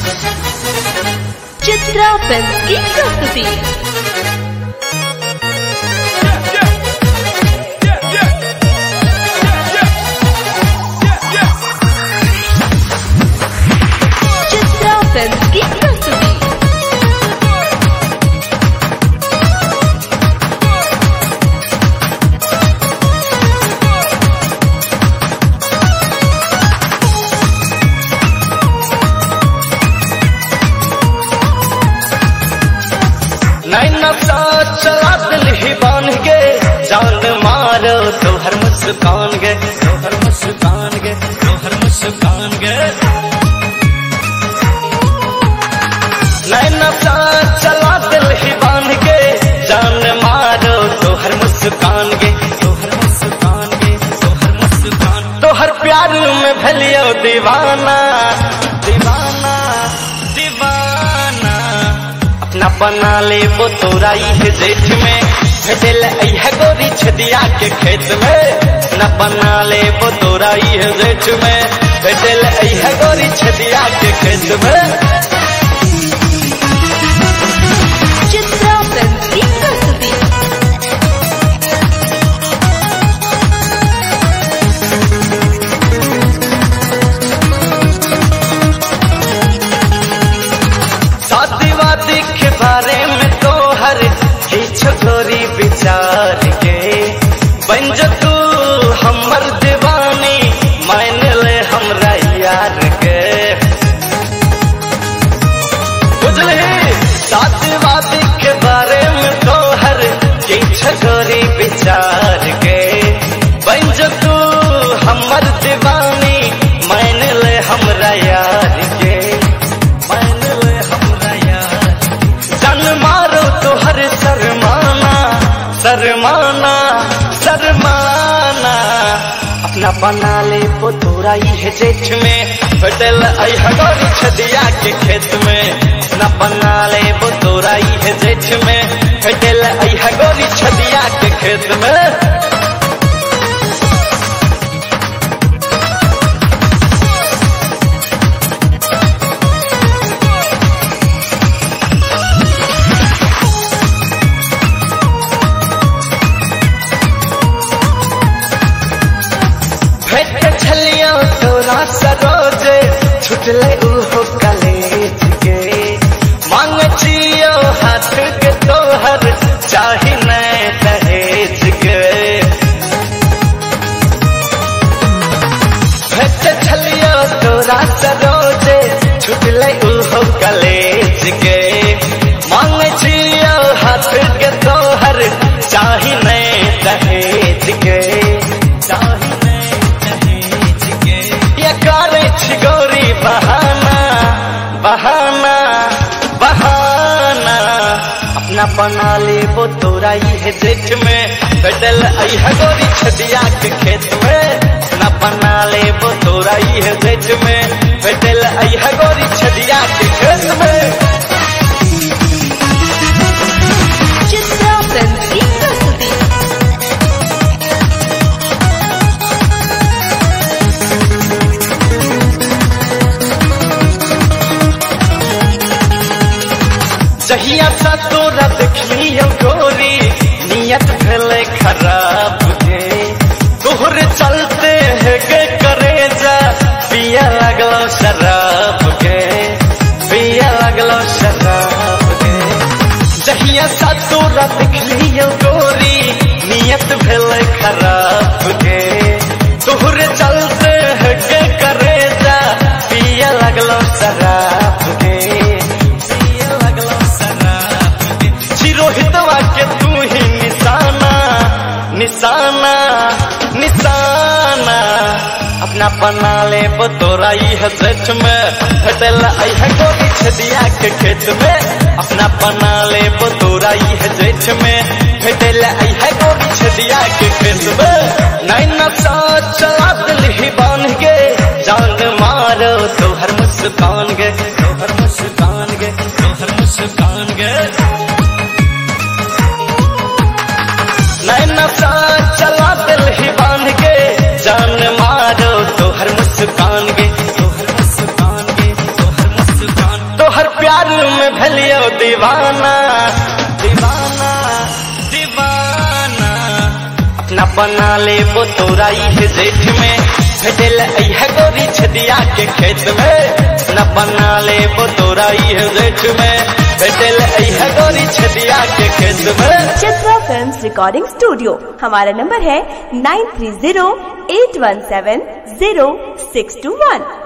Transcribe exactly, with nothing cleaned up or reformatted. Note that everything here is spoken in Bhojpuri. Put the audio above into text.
चित्रा फिल्म की प्रस्तुति। चित्रा फिल्म की प्रस्तुति। नैना सा चला दिल ही बांध के जान मारो तो हर मुस्कान गे, तो हर मुस्कान गे, तो हर मुस्कान गे। नैना सा चला दिल ही बांध के जान मारो तो हर मुस्कान गे, तो हर मुस्कान गे, तो हर मुस्कान। तो हर प्यार में भलियो दीवाना दीवाना दीवाना अपना बना ले वो तोराई है जेठ में भेजल है गोरी छदिया के खेत में। न बना ले वो तोराई है जेठ में भेजल है गोरी छदिया के खेत में। चित्रा फिल्म की प्रस्तुति। शादी वादी के बारे में तो हर छोरी विचार के बन जो तू हमर दीवानी मान ले हमरा यार के। बुझले शादी वादी के बारे में तो हर छोरी विचार के बन जो तू हमर दीवानी मान ले हमरा यार के, मान ले हमरा यार। जान मारो तो हर शर्माना शर्माना शर्माना अपना बना ले वो तोराई है जेठ में भेटल है गोरी छदिया के खेत में। अपना बना ले वो तोराई है जेठ में भेटल है गोरी छदिया के खेत में। छलिया तोरा सरोजे छुटले उहो कलेज के मांग छियो हाथ के तोहर चाही नहीं दहेज के। भेट छलिया तोरा सरोजे छुटले उहो कलेज के मांग छियो हाथ के तोहर चाही नहीं दहेज के, चाही गोरी बहाना बहाना बहाना अपना बना ले वो तोराई है जेठ में भेटल है गोरी छदिया के खेत में। अपना बना ले वो तोराई है जेठ में भेटल है गोरी छदिया के खेत में। चित्रा फिल्म की प्रस्तुति। जहिया सा तोरा देखलियो गोरी नियत भेले खराब के तोहरे चलते है के करे जा पिया लगलो शराब के, पिया लगलो शराब के। जहिया सा तोरा देखलियो गोरी नियत भेले खराब के तोहरे चलते है के करे जा पिया लगलो शराब के। रोहितवा के तू ही निशाना निशाना निशाना अपना बना ले वो तोराई है जेठ में भेटल है गोरी छदिया के खेत में। अपना बना ले वो तोराई है जेठ में भेटल है गोरी छदिया के खेत में। नैना सा चला दिल ही बांध के जान मारो तो हर मुस्कान गे, तो हर मुस्कान गे, तो हर मुस्कान गे। नैना सा चला दिल ही बांध के जान मारो तो हर मुस्कान गे, तो हर मुस्कान गे, तो हर मुस्कान। तोहर प्यार में भलियो दीवाना दीवाना दीवाना अपना बना ले वो तोरा ये जेठ में भेजल है गोरी छदिया के खेत में न बना ले वो तोरा ये जेठ में भेजल है गोरी छदिया के खेत में। चित्रा फिल्म्स रिकॉर्डिंग स्टूडियो, हमारा नंबर है nine three zero eight one seven zero six two वन।